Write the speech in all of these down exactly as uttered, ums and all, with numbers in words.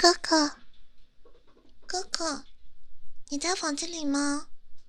哥哥，哥哥，你在房间里吗？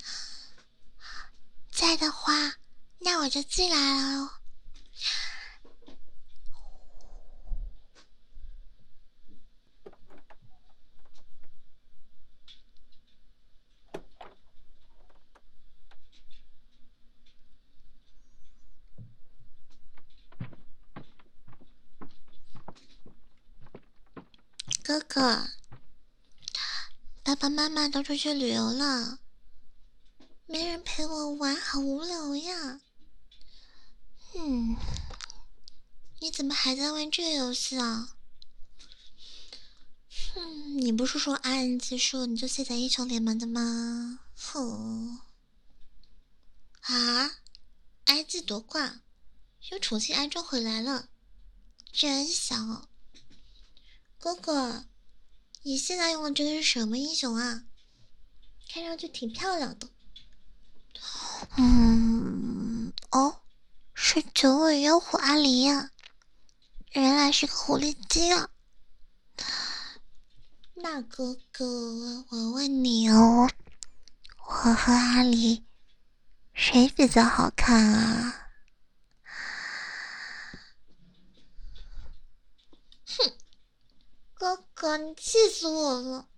在的话，那我就进来了哦。哥哥，爸爸妈妈都出去旅游了，没人陪我玩，好无聊呀。嗯，你怎么还在玩这个游戏啊？嗯，你不是说安人技术你就卸载英雄联盟的吗？哼。啊，埃及夺冠，又重新安装回来了，真香哦。哥哥，你现在用的这个是什么英雄啊？看上去挺漂亮的。嗯，哦，是九尾妖狐阿离呀、原来是个狐狸精啊。那哥哥，我问你哦，我和阿离谁比较好看啊？哼，哥哥，你气死我了！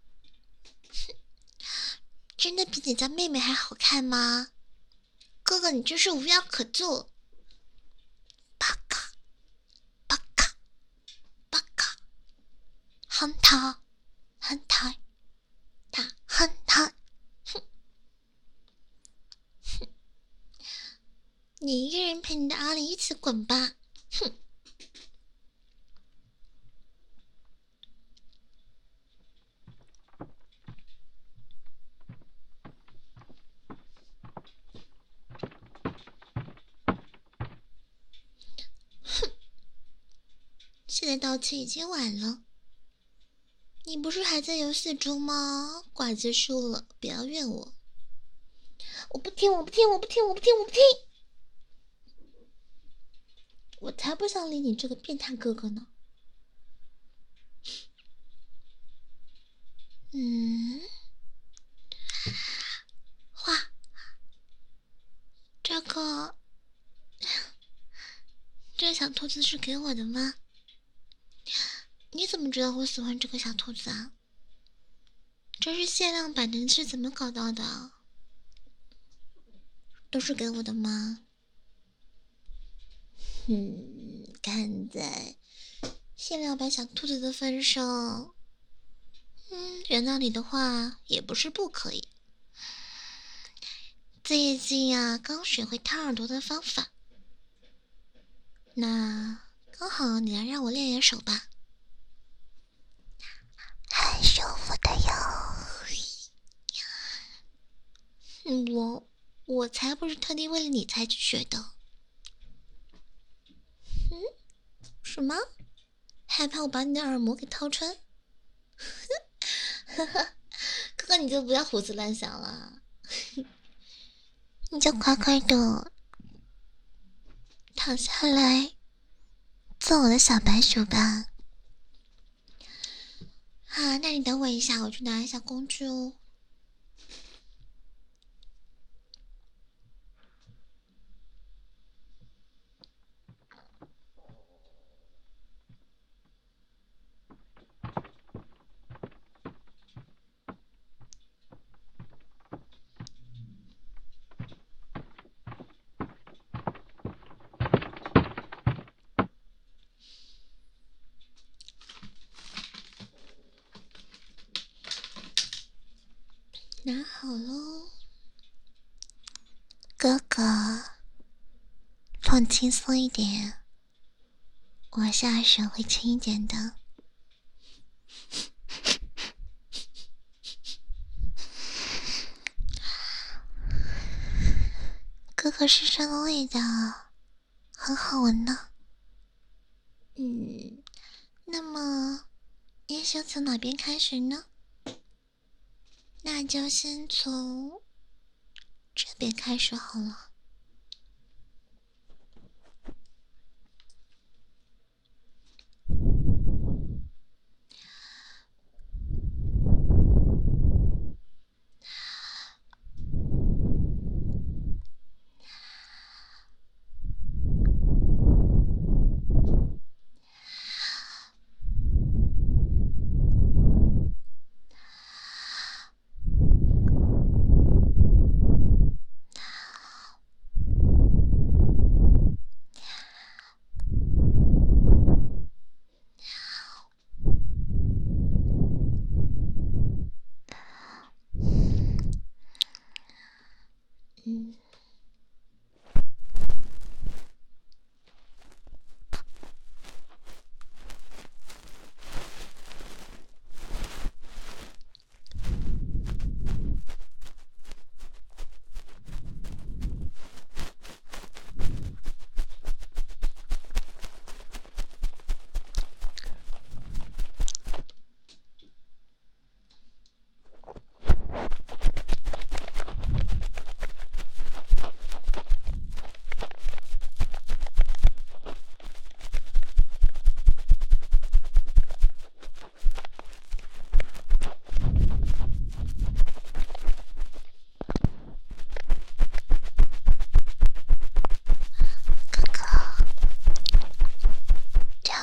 真的比你家妹妹还好看吗？哥哥，你真是无药可救！巴卡巴卡巴卡，很讨很讨他很讨，哼哼，你一个人陪你的阿离一起滚吧！哼。哼，现在道歉已经晚了。你不是还在游戏中吗？挂结束了，不要怨我。我不听，我不听，我不听，我不听，我不听。我才不想理你这个变态哥哥呢。嗯，哇，这个这个小兔子是给我的吗？你怎么知道我喜欢这个小兔子啊？这是限量版的，你是怎么搞到的？都是给我的吗？嗯，看在限量版小兔子的份上，嗯，原谅你的话也不是不可以。最近呀，刚学会掏耳朵的方法，那刚好你来让我练练手吧。很舒服的哟。我我才不是特地为了你才去学的。嗯，什么？害怕我把你的耳膜给掏穿？呵呵，哥哥你就不要胡思乱想了，你就乖乖的躺下来做我的小白鼠吧。啊，那你等我一下，我去拿一下工具哦。拿好喽，哥哥，放轻松一点，我下手会轻一点的。哥哥身上的味道很好闻呢。嗯，那么应先从哪边开始呢？那就先从这边开始好了。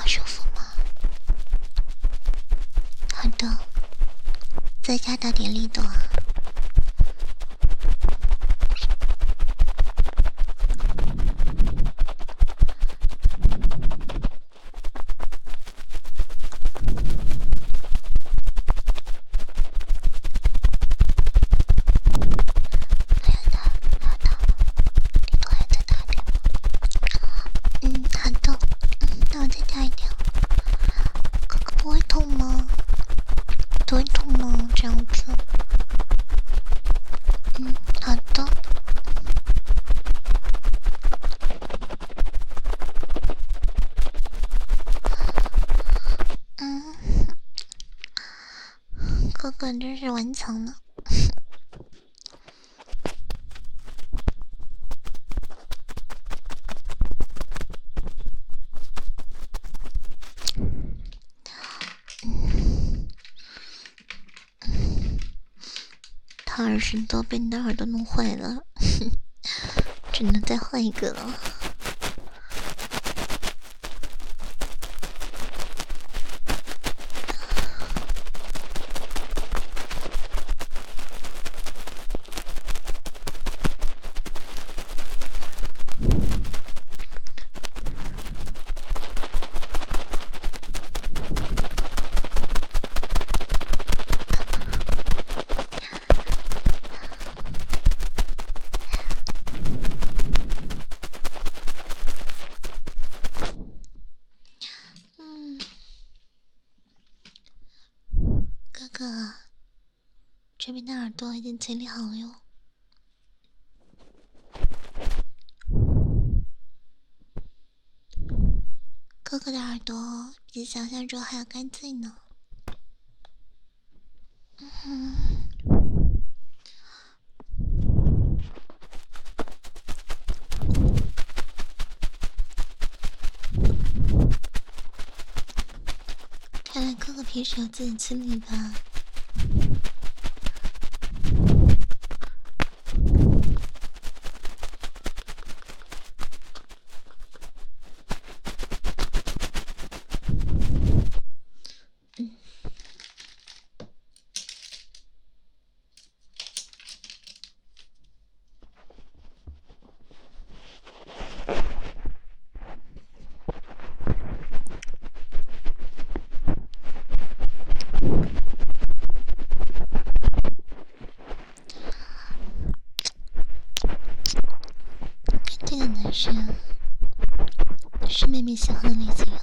舒服吗？好的，在家大点力度啊！还要大，还要大吗？力度还要再大点吗？嗯，好的。嗯，那我再大一点。哥哥不会痛吗？不会痛吗？这样子。嗯，好的。嗯，哥哥真是顽强呢。他耳石都被你的耳朵弄坏了，只能再换一个了。嗯，哥哥，这边的耳朵已经清理好了哟。哥哥的耳朵比想象中还要干净呢。嗯，看来哥哥平时有自己清理吧。嗯，这个男生是妹妹喜欢的类型啊。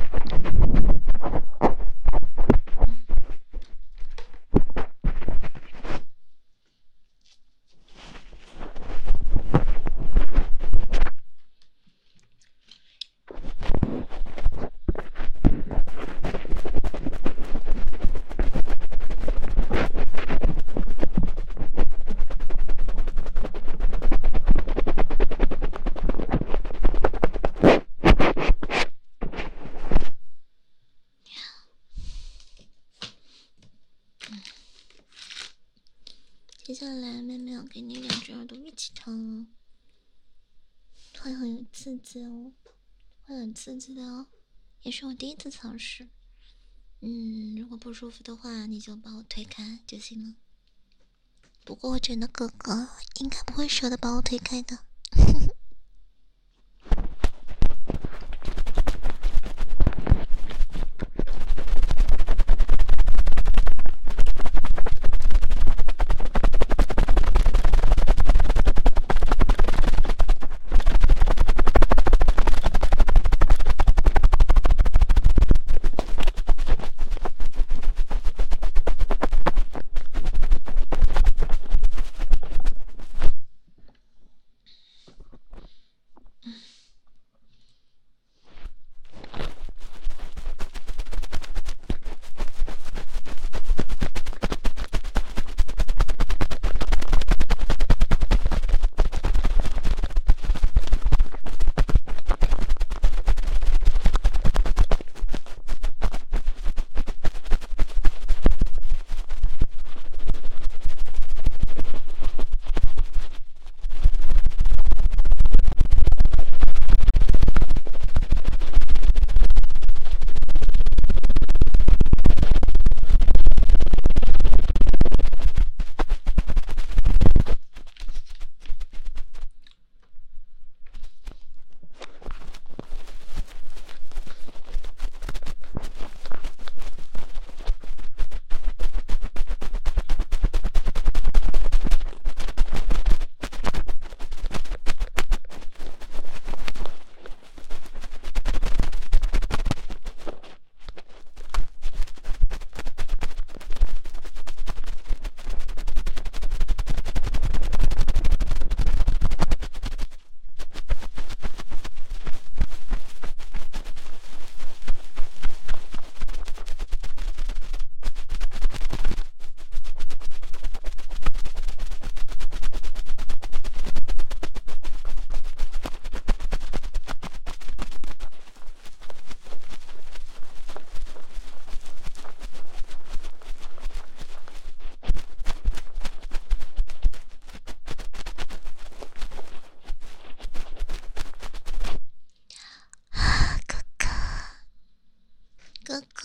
接下来，妹妹要给你两只耳朵一起烫哦，会很有刺激哦，会很刺激的哦，也是我第一次尝试。嗯，如果不舒服的话，你就把我推开就行了。不过我觉得哥哥应该不会舍得把我推开的。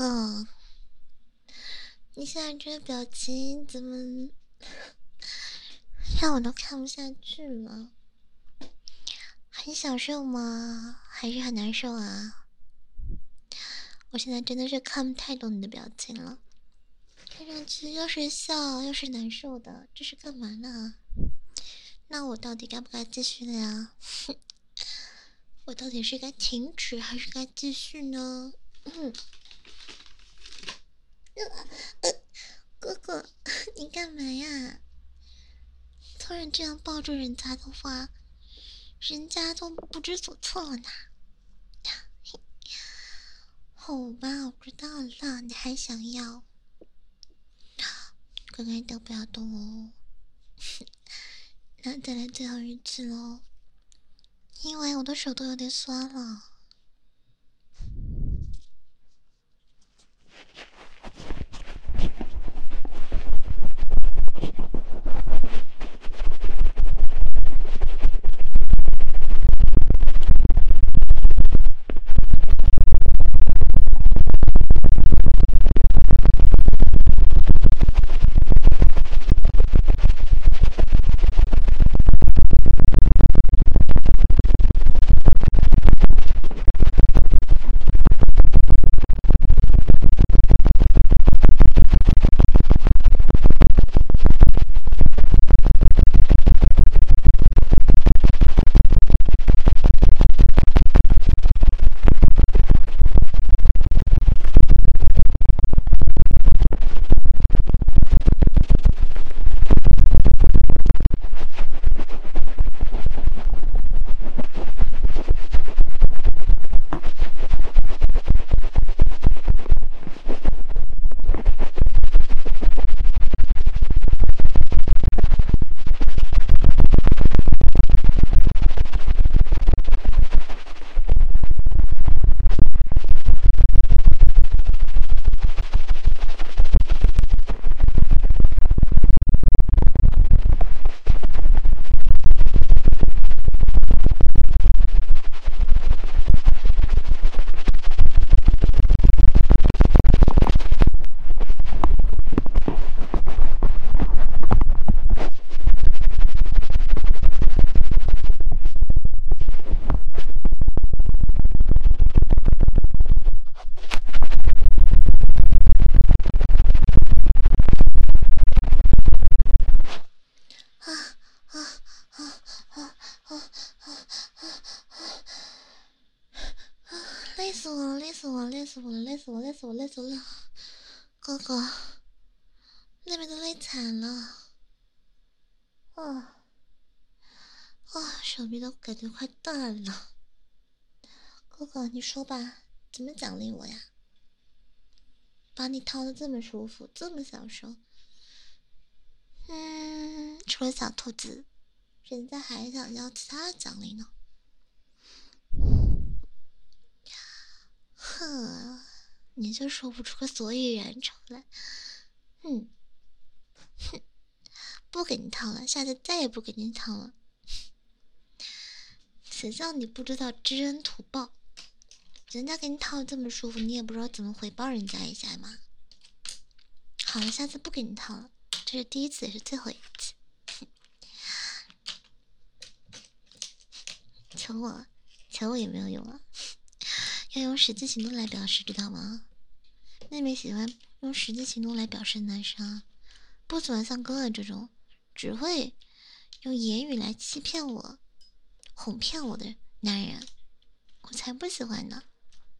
呵，你现在这个表情怎么让我都看不下去了？很享受吗？还是很难受啊？我现在真的是看不太懂你的表情了，看上去又是笑又是难受的，这是干嘛呢？那我到底该不该继续的呀？我到底是该停止还是该继续呢？嗯，呃，哥哥，你干嘛呀？突然这样抱住人家的话，人家都不知所措了呢。好吧，我知道了，你还想要？哥哥，你都不要动哦。那再来最后一次喽，因为我的手都有点酸了。啊啊啊啊啊啊！累死我了，累死我了，累死我了，累死我，累死我，累死我了！哥哥，那边都累惨了。啊啊！手臂都感觉快断了。哥哥，你说吧，怎么奖励我呀？把你套的这么舒服，这么享受。嗯，除了小兔子，人家还想要其他的奖励呢。哼，你就说不出个所以然出来。哼哼，不给你套了，下次再也不给你套了。谁叫你不知道知恩图报？人家给你套的这么舒服，你也不知道怎么回报人家一下吗？好了，下次不给你套了，这是第一次也是最后一次。求我，求我也没有用啊，要用实际行动来表示，知道吗？妹妹喜欢用实际行动来表示男生啊，不喜欢像哥哥这种只会用言语来欺骗我、哄骗我的男人，我才不喜欢呢。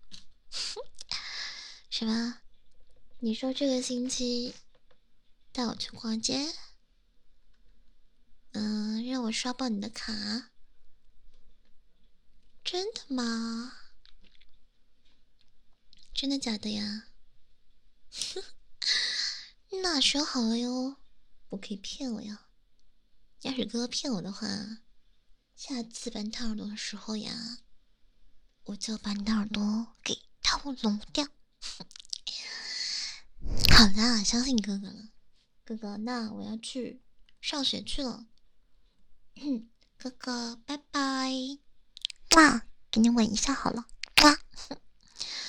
什么？你说这个星期带我去逛街？嗯，让我刷爆你的卡？真的吗？真的假的呀？那说好了哟，不可以骗我呀！要是哥骗我的话，下次把你掏耳朵的时候呀，我就把你的耳朵给掏聋掉。好啦，相信哥哥了。哥哥，那我要去上学去了。哥哥，拜拜。哇，给你吻一下好了。哇。